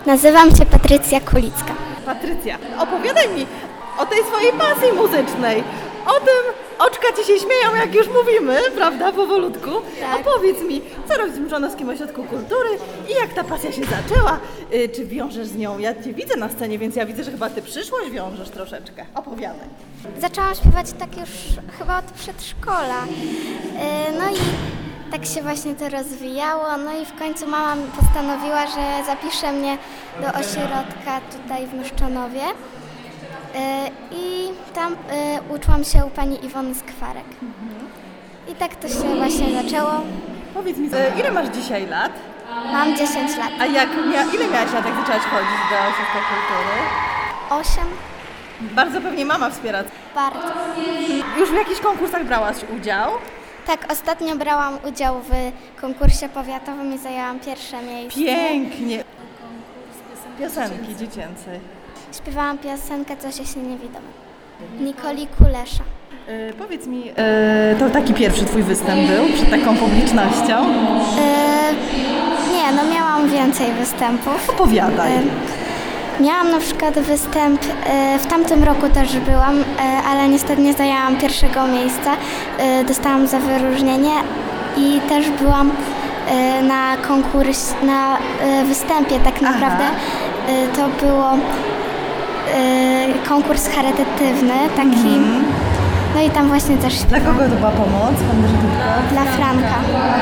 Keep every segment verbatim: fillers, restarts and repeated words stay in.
Nazywam się Patrycja Kulicka. Patrycja, opowiadaj mi o tej swojej pasji muzycznej. O tym oczka ci się śmieją, jak już mówimy, prawda, powolutku. Tak. A powiedz mi, co robisz w Mszanowskim Ośrodku Kultury i jak ta pasja się zaczęła? Yy, czy wiążesz z nią? Ja cię widzę na scenie, więc ja widzę, że chyba ty przyszłość wiążesz troszeczkę. Opowiadaj. Zaczęłam śpiewać tak już chyba od przedszkola. Yy, No i tak się właśnie to rozwijało. No i w końcu mama postanowiła, że zapisze mnie do ośrodka tutaj w Myszczonowie. Yy, I tam yy, uczyłam się u pani Iwony Skwarek. I tak to się właśnie zaczęło. Powiedz mi, yy, ile masz dzisiaj lat? Mam dziesięć lat. A jak mia- ile miałaś lat, jak zaczęłaś chodzić do Ośrodka Kultury? osiem. Bardzo pewnie mama wspiera. Bardzo. Już w jakichś konkursach brałaś udział? Tak, ostatnio brałam udział w konkursie powiatowym i zajęłam pierwsze miejsce. Pięknie. Piosenki dziecięcej. Śpiewałam piosenkę Coś jeśli niewidomy. Nikoli Kulesza. Yy, powiedz mi, yy, to taki pierwszy twój występ był przed taką publicznością? Yy, nie, no miałam więcej występów. Opowiadaj. Yy, miałam na przykład występ, yy, w tamtym roku też byłam, yy, ale niestety nie zajęłam pierwszego miejsca. Yy, dostałam za wyróżnienie i też byłam yy, na konkursie, na yy, występie tak naprawdę. Yy, to było yy, konkurs charytatywny taki. Mm. No i tam właśnie też Dla śpiewałam. kogo to była pomoc? Dla Franka.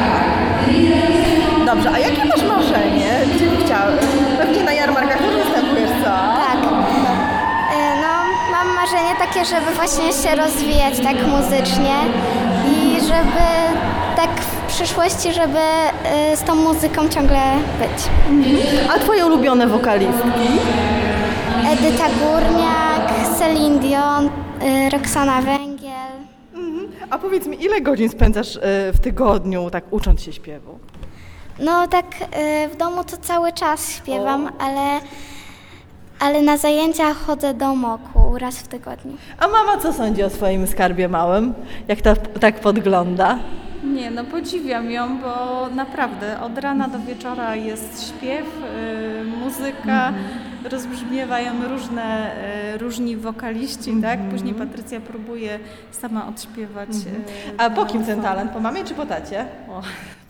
Dobrze, a jakie masz marzenie? Gdzie byś chciała? Pewnie na jarmarkach też występujesz, co? Tak. E, No, mam marzenie takie, żeby właśnie się rozwijać tak muzycznie i żeby tak w przyszłości, żeby e, z tą muzyką ciągle być. A twoje ulubione wokalistki? Edyta Górniak, Celine Dion, e, Roxana Węgiel. A powiedz mi, ile godzin spędzasz y, w tygodniu, tak ucząc się śpiewu? No tak e, w domu to cały czas śpiewam, ale, ale na zajęcia chodzę do moku raz w tygodniu. A mama co sądzi o swoim skarbie małym? Jak to tak podgląda? Nie, no podziwiam ją, bo naprawdę od rana do wieczora jest śpiew, y, muzyka, rozbrzmiewają różne, y, różni wokaliści, tak? Później Patrycja próbuje sama odśpiewać. y, A po kim ten telefon. talent? Po mamie czy po tacie? O.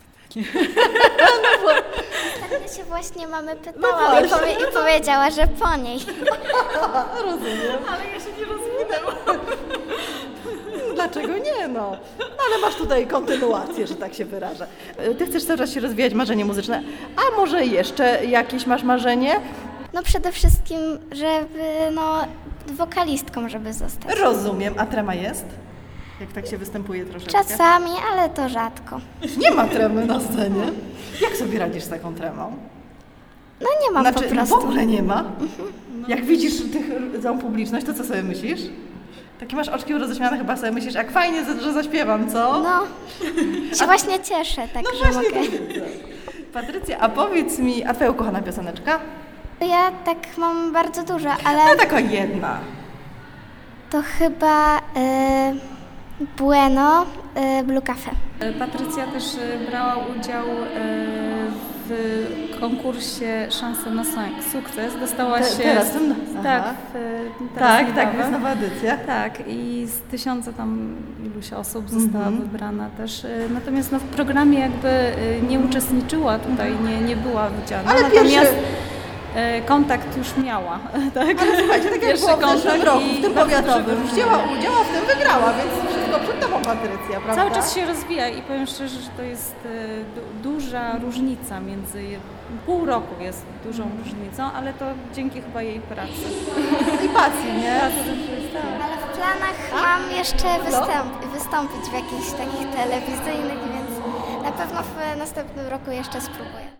Tak się właśnie mamy No pytała i, właśnie. powie, i powiedziała, że po niej. Rozumiem. Ale ja się nie rozwinęłam. Dlaczego nie, no? Ale masz tutaj kontynuację, że tak się wyrażę. Ty chcesz cały czas się rozwijać, marzenie muzyczne, a może jeszcze jakieś masz marzenie? No przede wszystkim, żeby no wokalistką, żeby zostać. Rozumiem, a trema jest? Jak tak się występuje troszeczkę? Czasami, ale to rzadko. Nie ma tremy na scenie. Jak sobie radzisz z taką tremą? No nie mam Znaczy, po prostu. w ogóle nie ma? Jak widzisz tych, tą publiczność, to co sobie myślisz? Takie masz oczki roześmiane, chyba sobie myślisz, jak fajnie, że zaśpiewam, co? No, się właśnie cieszę, tak, No że właśnie mogę. to widzę. Patrycja, a powiedz mi, a twoja ukochana pioseneczka? Ja tak mam bardzo dużo, ale No taka jedna. to chyba y, Bueno, y, Blue Cafe. Y, Patrycja też y, brała udział y, w konkursie Szansa na Su- Sukces. Dostała Te- się... teraz ten- tak, aha. w, y, teraz Tak, tak, niedawno. jest nowa edycja. Tak, i z tysiąca tam iluś osób została Mhm. wybrana też. Y, Natomiast no, w programie jakby y, nie uczestniczyła tutaj, nie, nie była widziana. Ale Natomiast pierwszy- y, kontakt już miała. Tak? Ale słuchajcie, tak jak Pierwszy było w zeszłym kontakt roku, i w tym bardzo powiatowym, dobrze wzięła udział, a w tym wygrała, więc wszystko przed tobą, Patrycja, prawda? Cały czas się rozwija i powiem szczerze, że to jest y, du- duża różnica między, pół roku jest dużą różnicą, ale to dzięki chyba jej pracy. I pasji, nie? Ale w planach mam jeszcze wystąp- wystąpić w jakichś takich telewizyjnych, więc na pewno w następnym roku jeszcze spróbuję.